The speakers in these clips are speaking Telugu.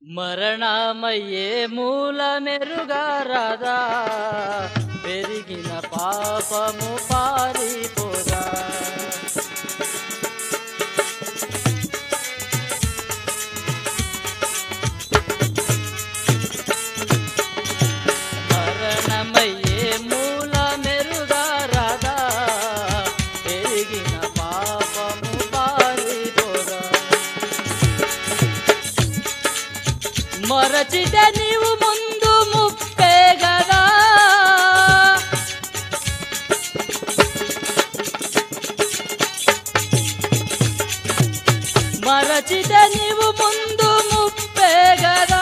మరణమయ్యే మూలమెరుగారాదా, పెరిగిన పాపము పారిపోదా. మరణమయ్యే మూలమెరుగారాదా, పెరిగిన పాపము పారిపోదా. మరచితే నీవు ముందు ముప్పే గదా, మరచితే నీవు ముందు ముప్పే గదా.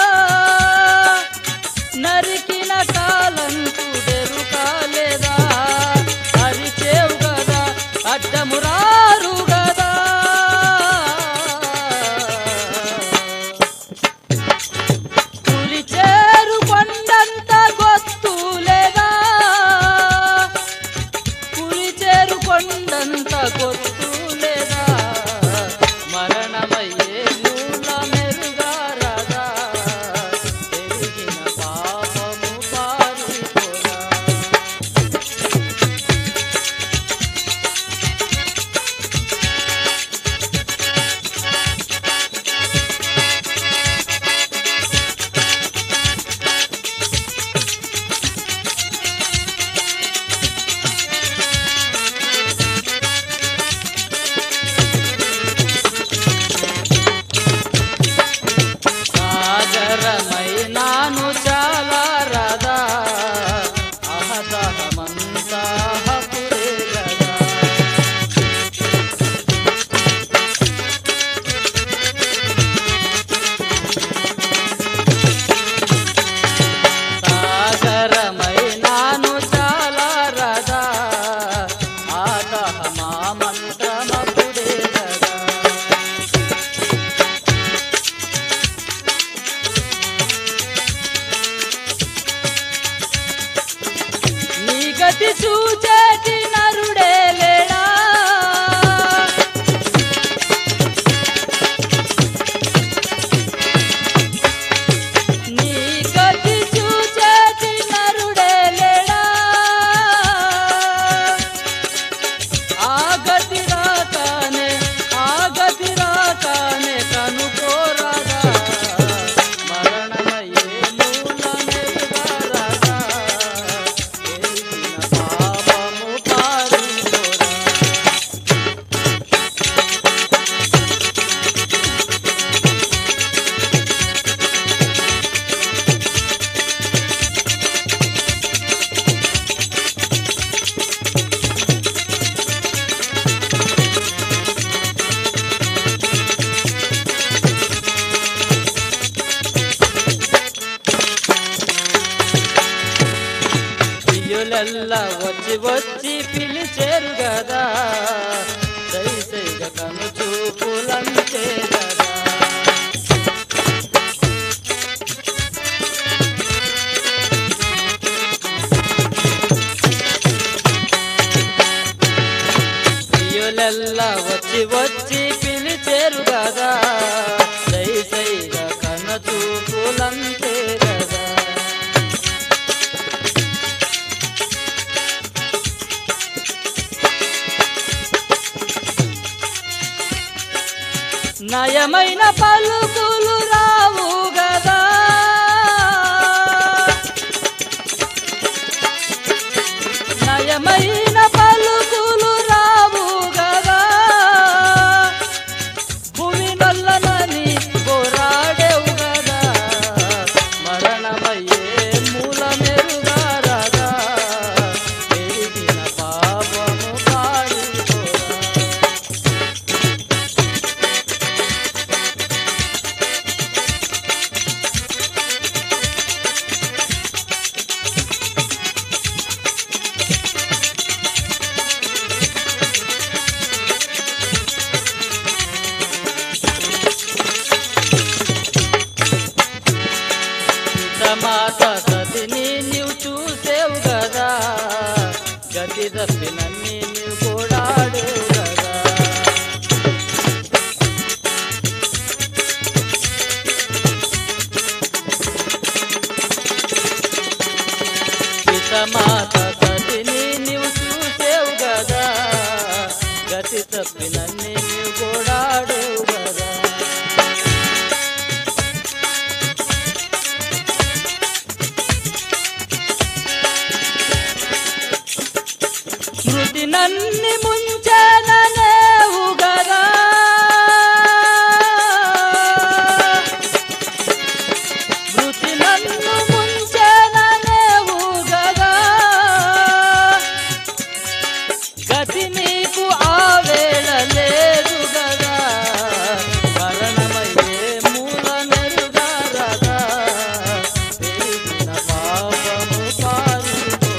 నరికిన కాలంకు బెరుకాలేదా, అరిచేవు గదా అడ్డము రారు గదా. పులిచేరు కొండంత గొత్తు లేదా, పులిచేరు కొండంత గొత్తు లేదా. మరణమయ్యే మూల మెరుగారాదా, పెరిగిన పాపము పారిపోదా. సాగరమైనాను చాలా రాదా, అహదహమంతా హపురే గదా. సాగరమైనాను చాలా రాదా, ఆదహమామంతమపురే గదా. నీ గతి చూచేటి నరుడే లేడా, నీ గతి చూచేటి నరుడే లేడా. ఆ గతి రాకానే కనుకోరాదా. మరణమయ్యే మూల మెరుగారాదా, పెరిగిన పాపము పారిపోదా. ప్రియులల్లా వచ్చి వచ్చి పిలిచేరు గదా, దయచేగా కను చూపులంతే గదా. ప్రియులల్లా వచ్చి వచ్చి పిలిచేరు గదా, దయచేగా కను చూపులంతే గదా. నయమైన పలుకులు రావు గదా, నయమైన పలుకులు రావు గదా. భూమి నొల్లనని పోరాడేవు గదా. మరణమయ్యే మూల మెరుగారాదా, పెరిగిన పాపము పారిపోదా. సీతమాత సతిని నీవు చూసేవు గదా గతి తప్పినన్ని నీవు గోడాడేవు గదా మృతి నన్ని ముంచననేవు గదా మృతి నన్ను ముంచననేవు గదా గతి నీకు ఆవేళ లేదు గదా మరణమయ్యే మూల మెరుగారదా తెలిసిన పాపము పారుకోరా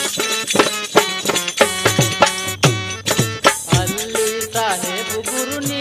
అల్లి సాహెబ్ గురు